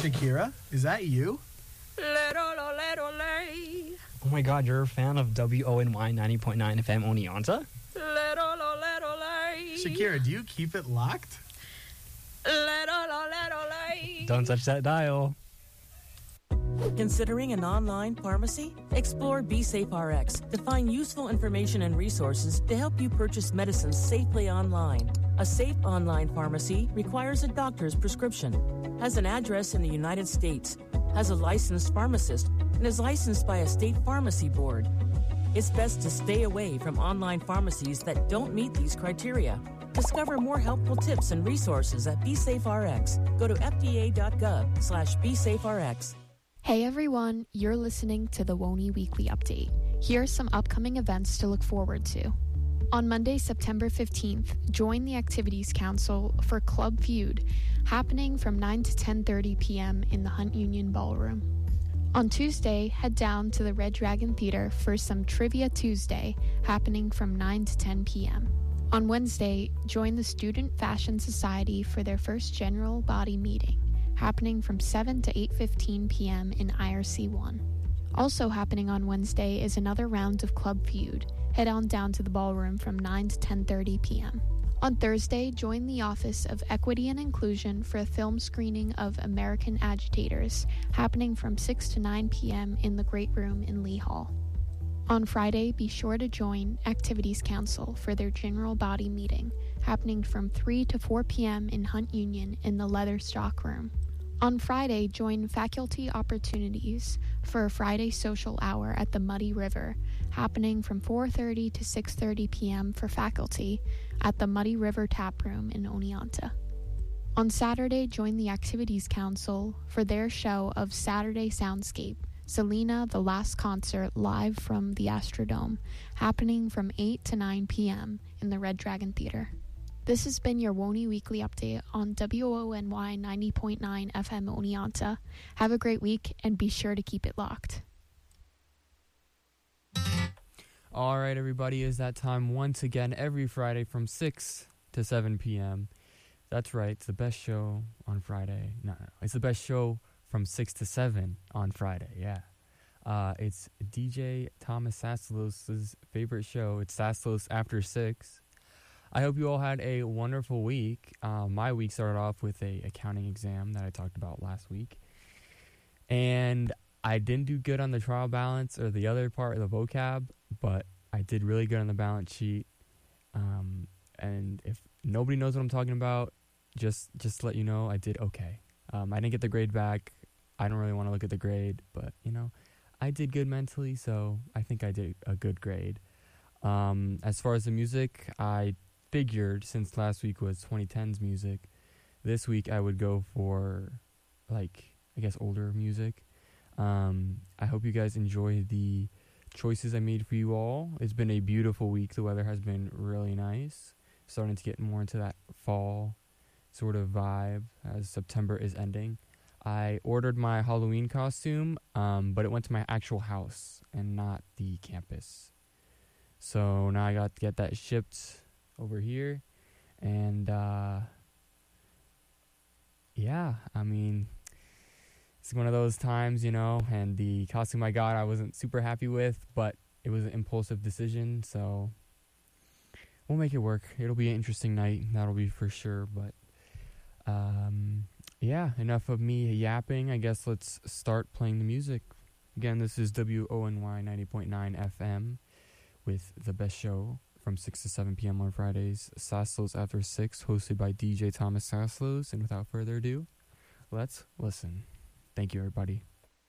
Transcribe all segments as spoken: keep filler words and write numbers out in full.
Shakira, is that you? Oh my god, you're a fan of W O N Y ninety point nine F M Oneonta? Shakira, do you keep it locked? Don't touch that dial. Considering an online pharmacy? Explore BeSafeRx to find useful information and resources to help you purchase medicines safely online. A safe online pharmacy requires a doctor's prescription, has an address in the United States, has a licensed pharmacist, and is licensed by a state pharmacy board. It's best to stay away from online pharmacies that don't meet these criteria. Discover more helpful tips and resources at BeSafeRx. Go to fda.gov slash BeSafeRx. Hey everyone, you're listening to the WONY Weekly Update. Here are some upcoming events to look forward to. On Monday, September fifteenth, join the Activities Council for Club Feud, happening from nine to ten thirty p.m. in the Hunt Union Ballroom. On Tuesday, head down to the Red Dragon Theater for some Trivia Tuesday, happening from nine to ten p.m. On Wednesday, join the Student Fashion Society for their first general body meeting, happening from seven to eight fifteen p.m. in I R C one. Also happening on Wednesday is another round of Club Feud. Head on down to the ballroom from nine to ten thirty p.m. On Thursday, join the Office of Equity and Inclusion for a film screening of American Agitators, happening from six to nine p.m. in the Great Room in Lee Hall. On Friday, be sure to join Activities Council for their general body meeting, happening from three to four p.m. in Hunt Union in the Leather Stock Room. On Friday, join Faculty Opportunities for a Friday social hour at the Muddy River, happening from four thirty to six thirty p.m. for faculty at the Muddy River Tap Room in Oneonta. On Saturday, join the Activities Council for their show of Saturday Soundscape, Selena The Last Concert live from the Astrodome, happening from eight to nine p.m. in the Red Dragon Theater. This has been your WONY Weekly Update on W O N Y ninety point nine F M Oneonta. Have a great week and be sure to keep it locked. All right, everybody, is that time once again every Friday from six to seven p.m. That's right, it's the best show on Friday. No, no, it's the best show from six to seven on Friday, yeah. Uh, it's D J Thomas Sassalos' favorite show. It's Sassalos After six. I hope you all had a wonderful week. Uh, my week started off with a accounting exam that I talked about last week. And I didn't do good on the trial balance or the other part of the vocab, but I did really good on the balance sheet. Um, and if nobody knows what I'm talking about, just just to let you know, I did okay. Um, I didn't get the grade back. I don't really want to look at the grade, but, you know, I did good mentally, so I think I did a good grade. Um, as far as the music, I figured since last week was twenty tens music, this week I would go for, like, I guess older music. Um, I hope you guys enjoy the choices I made for you all. It's been a beautiful week. The weather has been really nice. Starting to get more into that fall sort of vibe as September is ending. I ordered my Halloween costume, um, but it went to my actual house and not the campus. So now I got to get that shipped over here. And, uh, yeah, I mean, it's one of those times, you know, and the costume I got I wasn't super happy with, but it was an impulsive decision, so we'll make it work. It'll be an interesting night, that'll be for sure, but, um... yeah, enough of me yapping. I guess let's start playing the music. Again, this is W O N Y ninety point nine F M with the best show from six to seven p.m. on Fridays. Sassalos After six, hosted by D J Thomas Sassalos. And without further ado, let's listen. Thank you, everybody.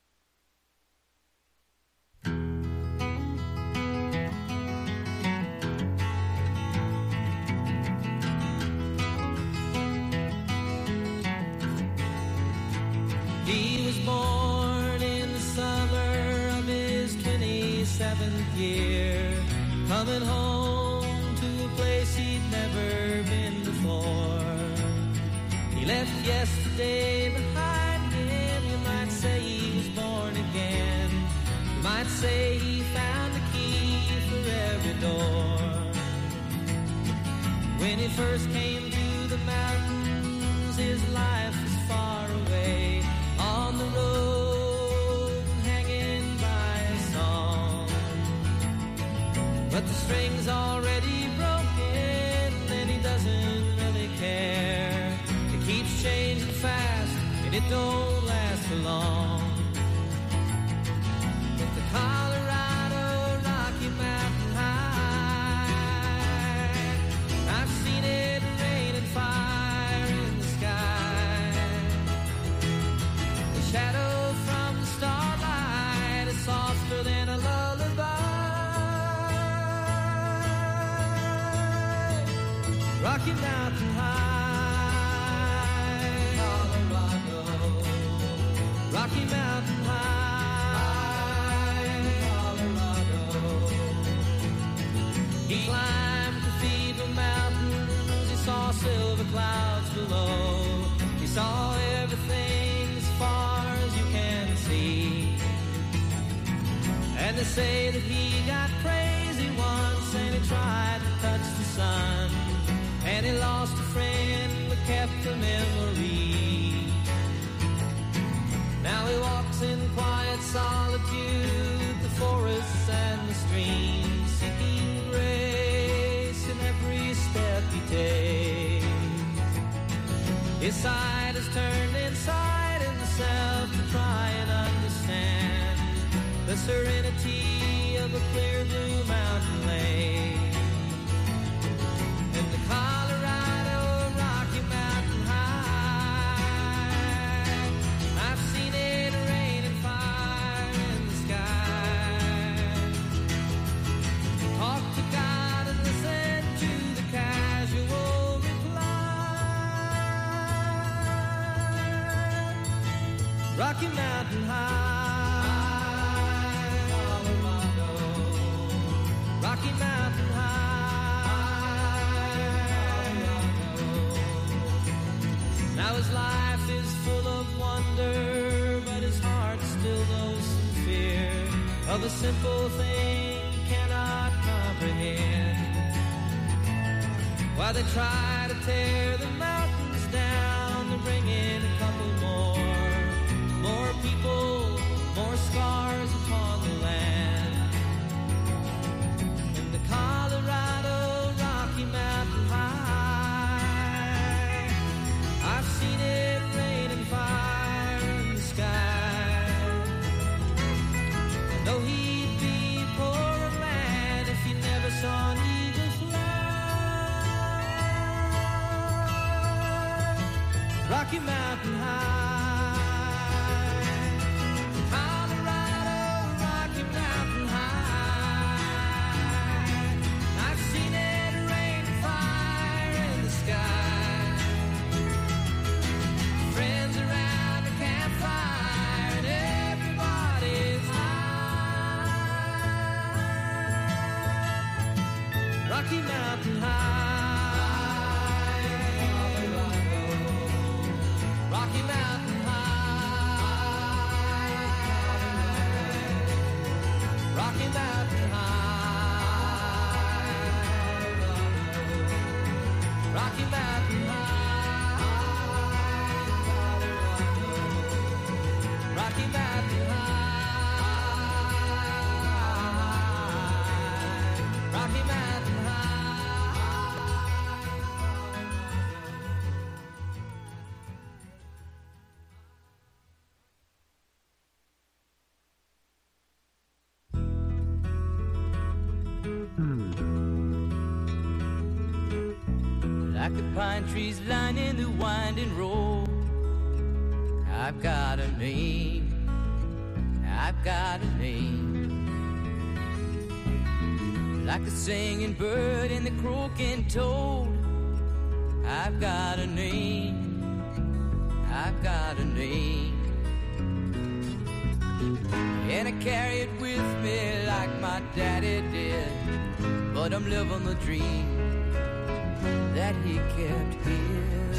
He was born in the summer of his twenty-seventh year, coming home to a place he'd never been before. He left yesterday behind him. You might say he was born again. You might say he found the key for every door. When he first came to the mountains, his life was far away. All on the road, hanging by a song. But the string's already broken, and he doesn't really care. It keeps changing fast, and it don't last for long. But the Colorado Rocky Mountain High, I've seen it rain and fire in the sky. The shadow from the starlight is softer than a lullaby. Rocky Mountain High, Colorado. Rocky Mountain High, Colorado. He climbed Cathedral Mountains, he saw silver clouds below. He saw everything as far as you can see. And they say that he got crazy once, and he tried to touch the sun. And he lost a friend but kept the memory. Now he walks in quiet solitude, the forests and the streams, seeking grace in every step he takes. His side is turned inside himself to try and understand the serenity of a clear blue mountain lake. In the Colorado Rocky Mountain High, I've seen it rain and fire in the sky. Talk to God and listen to the casual reply. Rocky Mountain High, Colorado. Rocky Mountain High. Now his life is full of wonder, but his heart still knows some fear of a simple thing he cannot comprehend. While they try to tear the mountains down, to bring in a couple more, more people, more scars upon the land. In the Colorado Rocky Mountain High, I've seen it rain and fire in the sky. I know he'd be a poorer man if he never saw an eagle fly. Rocky Mountain High, Colorado Rocky Mountain High, I've seen it rain and fire in the sky. Friends around the campfire and everybody's high. Rocky Mountain High, Colorado. Rocky Mountain High, Rocky Mountain High, Rocky Mountain High, Rocky Mountain High, Rocky Mountain High. Like the pine trees lining the winding road, I've got a name, I've got a name. Like the singing bird and the croaking toad, I've got a name, I've got a name. And I carry it with me like my daddy did, but I'm living the dream that he kept here.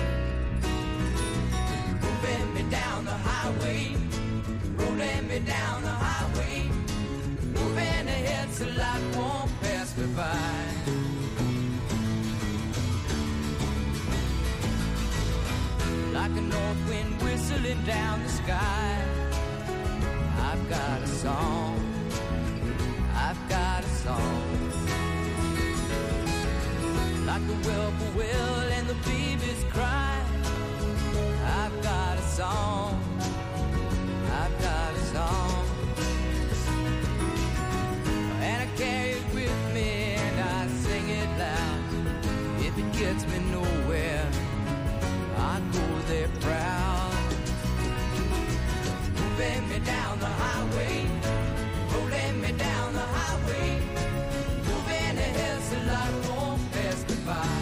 Moving me down the highway, rolling me down the highway, moving ahead so life won't pass me by. Like an north wind whistling down the sky. I've got a song, I've got a song, like the whippoorwill and the babies cry. I've got a song, I've got a song, and I carry it with me and I sing it loud. If it gets me nowhere, I go there proud. Moving me down the highway, rolling me down the highway, moving ahead so life won't pass me by.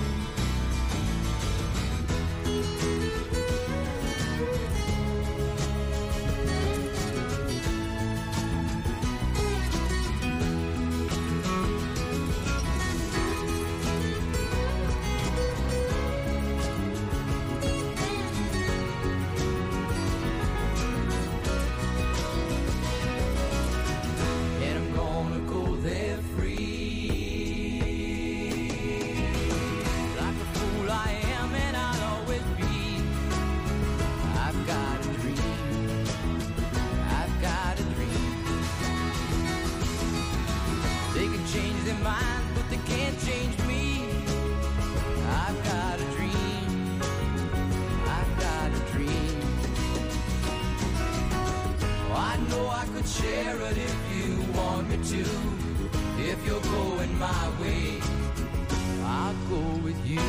Share it if you want me to. If you're going my way, I'll go with you.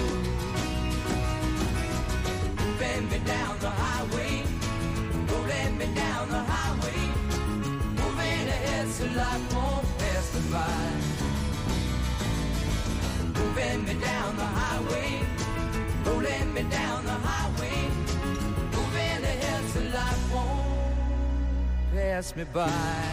Moving me down the highway, rolling me down the highway, moving ahead so life won't pass me by. Moving me down the highway, rolling me down the highway, moving ahead so life won't pass me by.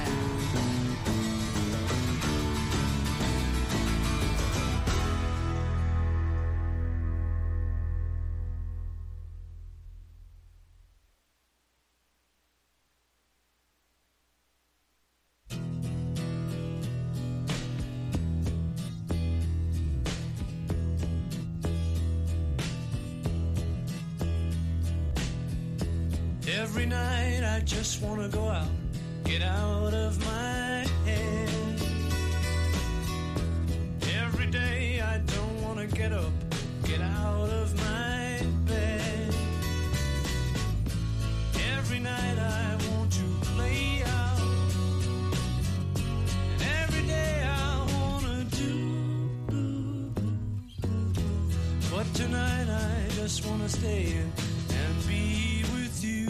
Every night I just wanna go out, get out of my head. Every day I don't wanna get up, get out of my bed. Every night I want to play out, and every day I wanna do. But tonight I just wanna stay in and be with you.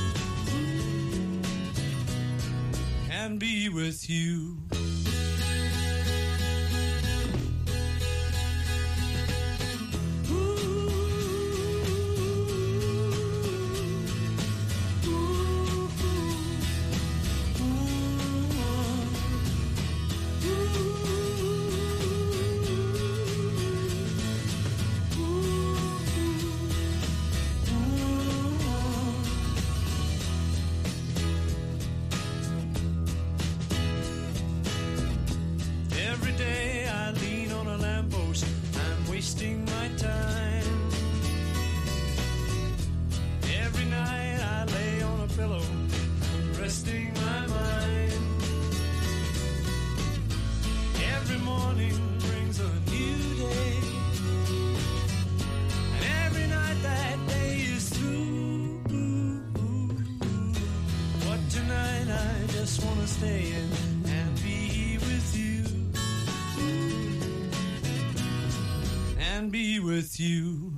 And be with you. With you.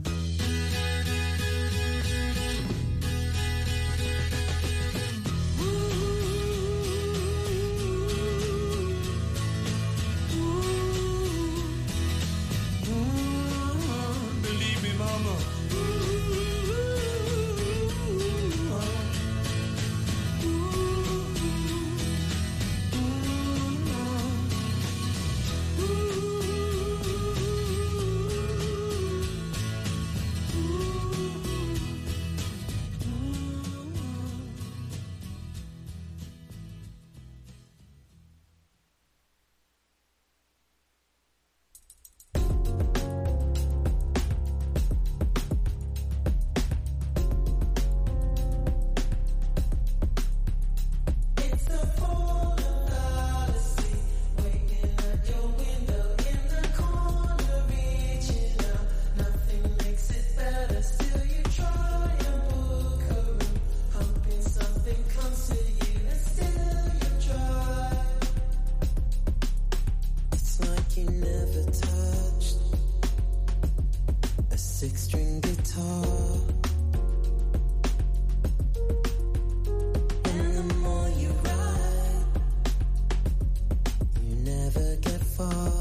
Believe me, mama. six-string guitar. And the more you ride, you never get far.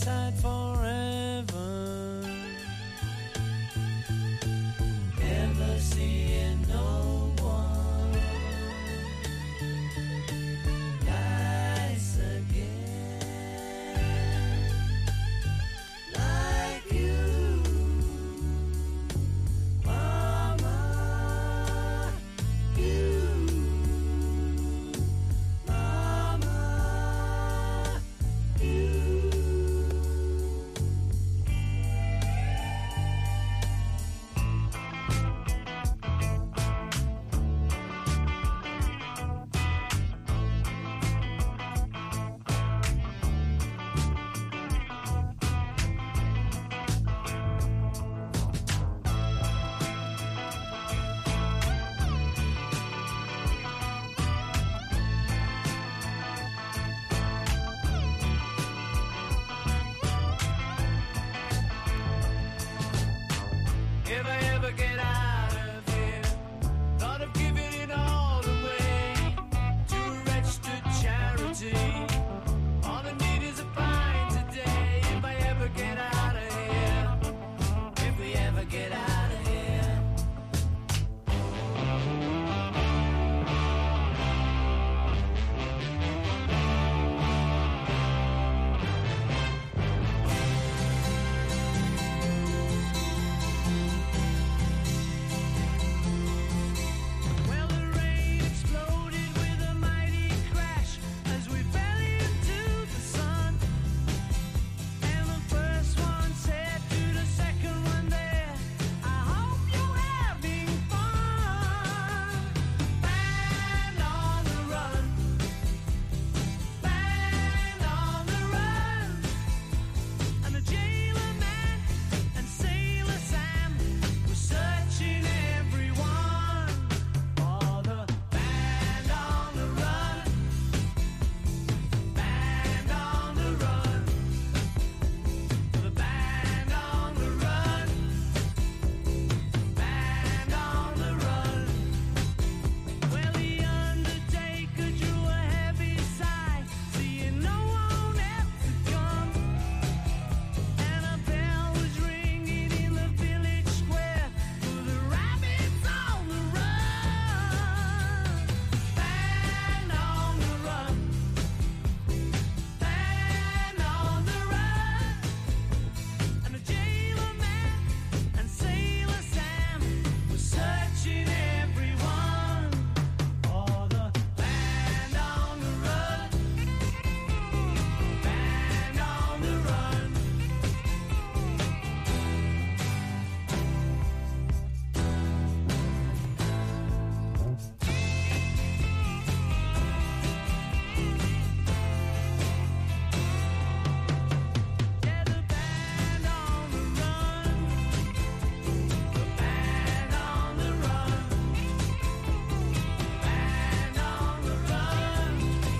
stateside forever. Never seeing no one nice again like you, Mama. You, Mama. You. If I ever get out of here, thought of giving it all away to a registered charity. All I need is a pint today. If I ever get out of here, if we ever get out of here. Well, the rain exploded with a mighty crash as we fell into the sun. And the first one said to the second one there, I hope you're having fun. Band on the run, band on the run. And the jailer man and Sailor Sam were searching everyone for the band on the run, band on the run, the band on the run, band on the run. Well, the undertaker drew a heavy sigh, seeing no one else had come. And a bell was ringing in the village square for the rabbits on the run. Band on the run, band on the run. And the jailer man and Sailor Sam were searching everyone for the band on the run, band on the run. Yeah, the band on the run, the band on the run, band on the run,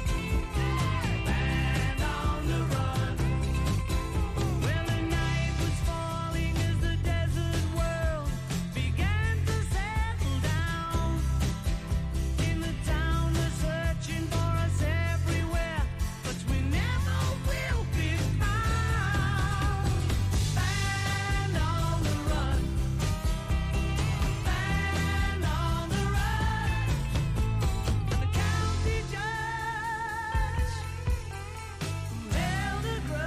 band on the run. Well, the night was falling as the desert world began to settle down. In the town, they're searching for us everywhere, but we never will be found. Band on the run, band on the run. And the county judge who held a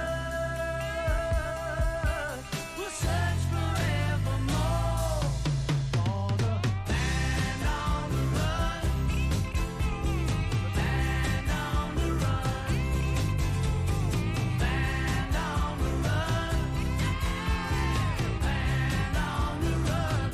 grudge will search forevermore for the band on the run, the band on the run, band on the run, band on the run.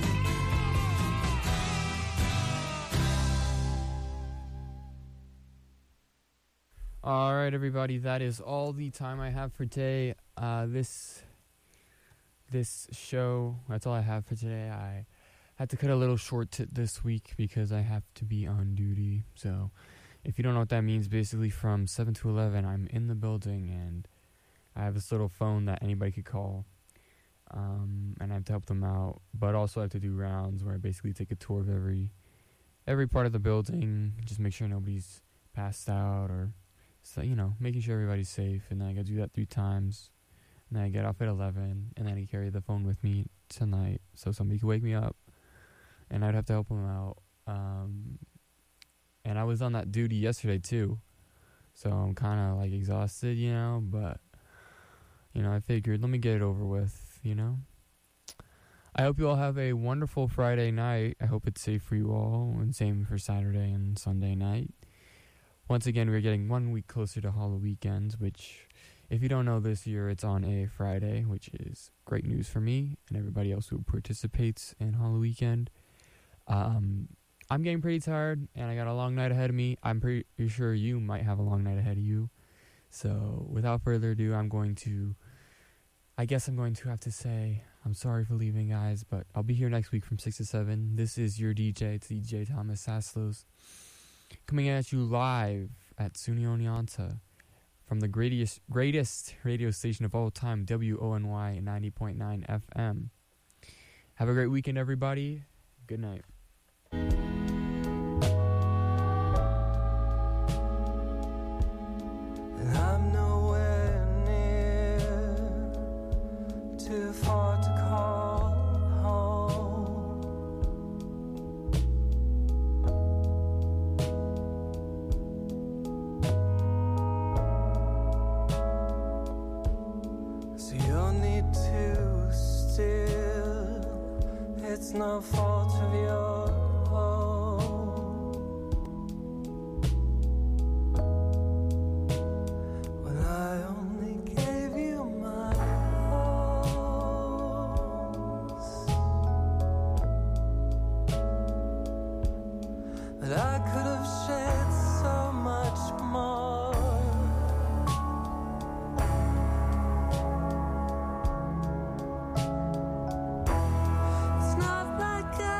All right, everybody, that is all the time I have for today. Uh, this this show, that's all I have for today. I had to cut a little short t- this week because I have to be on duty. So if you don't know what that means, basically from seven to eleven, I'm in the building and I have this little phone that anybody could call. Um, and I have to help them out, but also I have to do rounds where I basically take a tour of every every part of the building, just make sure nobody's passed out or So, you know, making sure everybody's safe. And then I got to do that three times. And then I get off at eleven. And then I carry the phone with me tonight so somebody could wake me up. And I'd have to help them out. Um, and I was on that duty yesterday, too. So I'm kind of, like, exhausted, you know. But, you know, I figured, let me get it over with, you know. I hope you all have a wonderful Friday night. I hope it's safe for you all, and same for Saturday and Sunday night. Once again, we're getting one week closer to Halloween weekends, which, if you don't know, this year it's on a Friday, which is great news for me and everybody else who participates in Halloween weekend. Um, I'm getting pretty tired, and I got a long night ahead of me. I'm pretty sure you might have a long night ahead of you. So, without further ado, I'm going to... I guess I'm going to have to say, I'm sorry for leaving, guys, but I'll be here next week from six to seven. This is your D J, it's D J Thomas Saslos, coming at you live at SUNY Oneonta from the greatest, greatest radio station of all time, W O N Y ninety point nine F M. Have a great weekend, everybody. Good night. And I'm nowhere near, too far to call home. So you'll need to still, it's no fault of your own. Well, I only gave you my but I could have shared so much more. It's not like I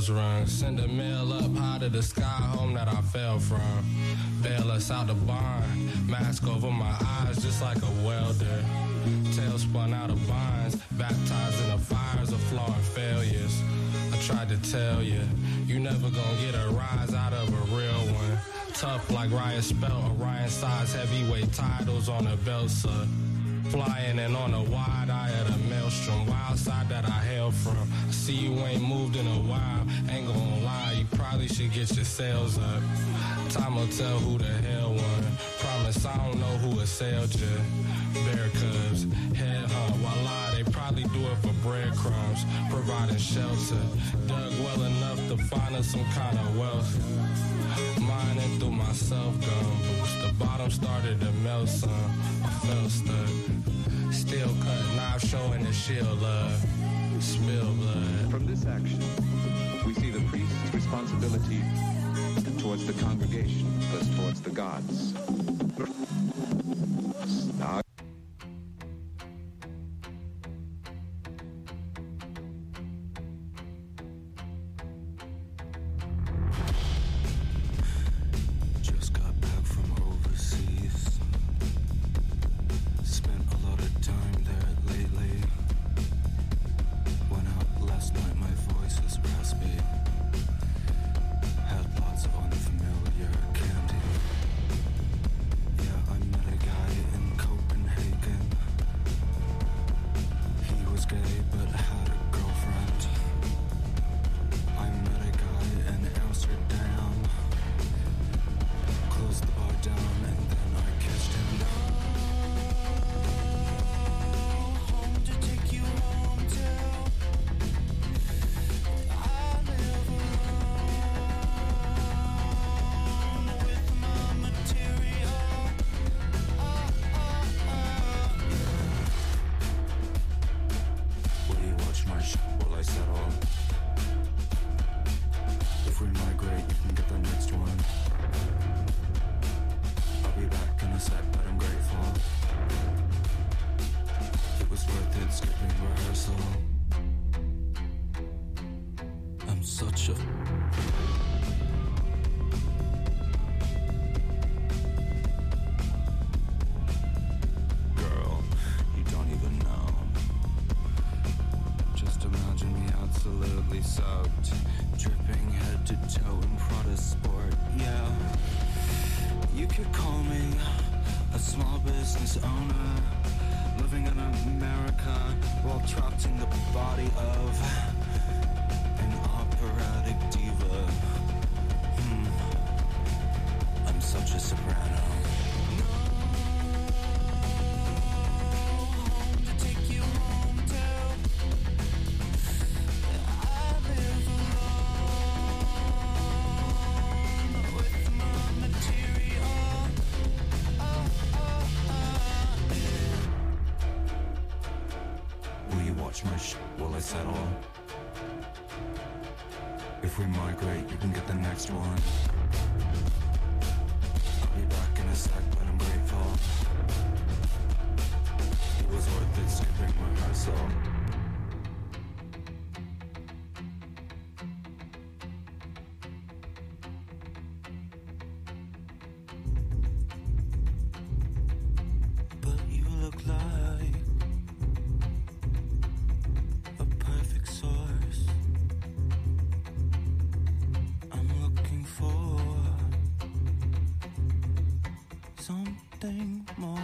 bells rung. Send a mail up high to the sky, home that I fell from. Bail us out the barn, mask over my eyes just like a welder. Tail spun out of binds, baptized in the fires of flaw and failures. I tried to tell you, you never gonna get a rise out of a real one. Tough like Ryan Spelt, Orion size heavyweight titles on a belt, sir. Flying and on a wide eye of the maelstrom, wild side that I hail from. I see you ain't moved in a while, ain't gonna lie, you probably should get your sails up. Time will tell who the hell won. Promise I don't know who assailed you. Bear cubs, head hunt, voila, they probably do it for breadcrumbs, providing shelter. Dug well enough to find us some kind of wealth. Mining through my self-gun boost. The bottom started to melt some. I felt stuck. Steel cut knife showing the shield love. Spill blood. From this action, we see the priest's responsibility towards the congregation, thus towards the gods. Now, If we migrate, you can get the next one. I'll be back in a sec, but I'm grateful. It was worth it skipping rehearsal. But you look like a perfect source. I'm looking for something more.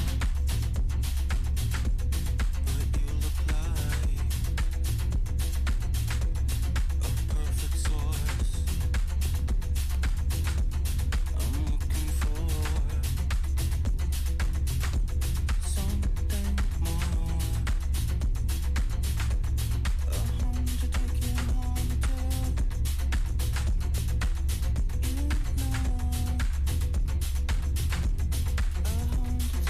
But you look like a perfect source. I'm looking for something more. A home to take you home to. You know, a home to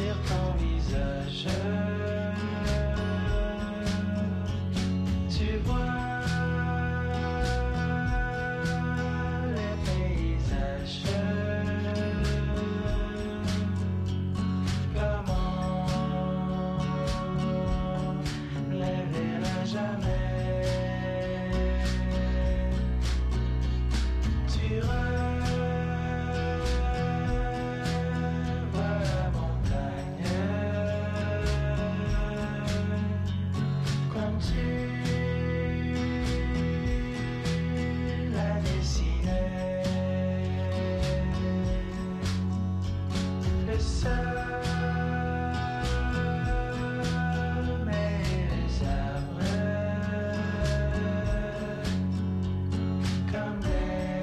décrire ton visage. Tu vois les paysages. Comment les verrai jamais. Tu revois la montagne comme tu la dessinais. Le sommet et les arbres comme des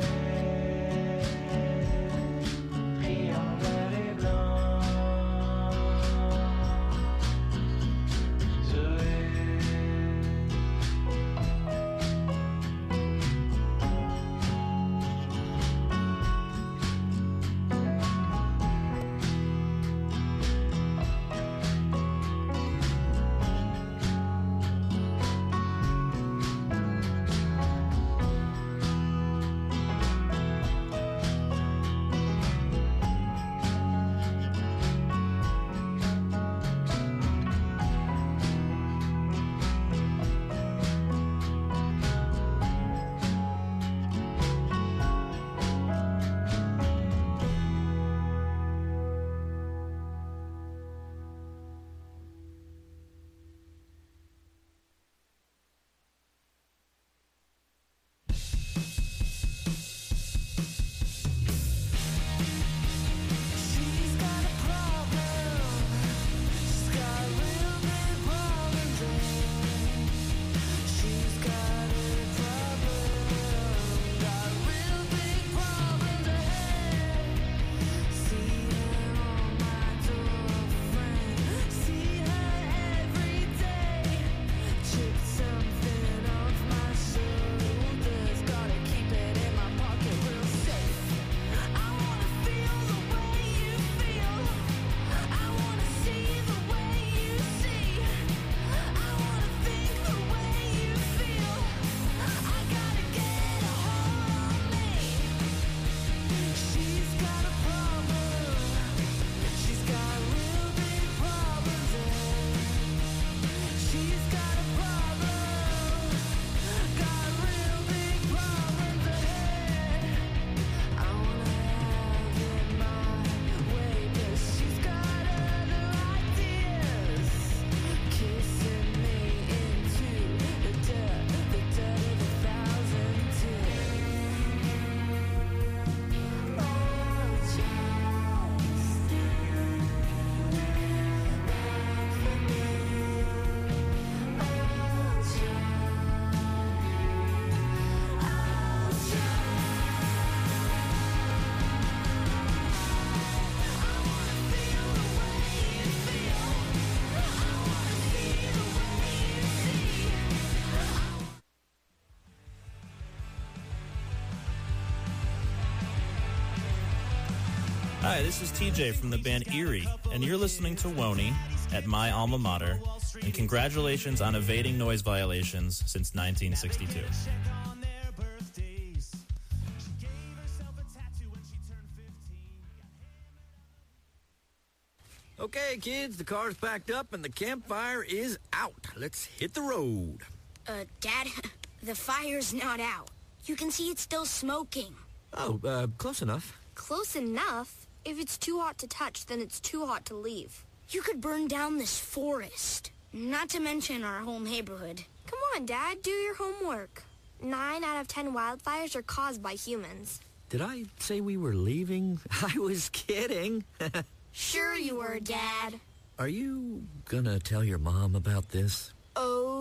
triangles et blancs. Zoé. She's got a problem. She's got a real big problem. She's got a problem. Got real big problems ahead. See her on my doorframe. See her every day. Chip something off my shoulders. Gotta keep it in my pocket real safe. I wanna feel the way you feel. I wanna see the way you see. I wanna think the way you feel. I gotta get a hold on me. She's got a problem. She's got real big problems. She's got a problem. Got real big problems ahead. I wanna have it my way, but she's got other ideas. Kissing me into the dirt, the dirt of a thousand tears. Oh, just for me. Hi, this is T J from the band Erie, and you're listening to Woney at my alma mater. And congratulations on evading noise violations since nineteen sixty-two. Okay, kids, the car's packed up and the campfire is out. Let's hit the road. Uh, Dad, the fire's not out. You can see it's still smoking. Oh, uh, close enough. Close enough? If it's too hot to touch, then it's too hot to leave. You could burn down this forest. Not to mention our whole neighborhood. Come on, Dad, do your homework. Nine out of ten wildfires are caused by humans. Did I say we were leaving? I was kidding. Sure you were, Dad. Are you gonna tell your mom about this? Oh,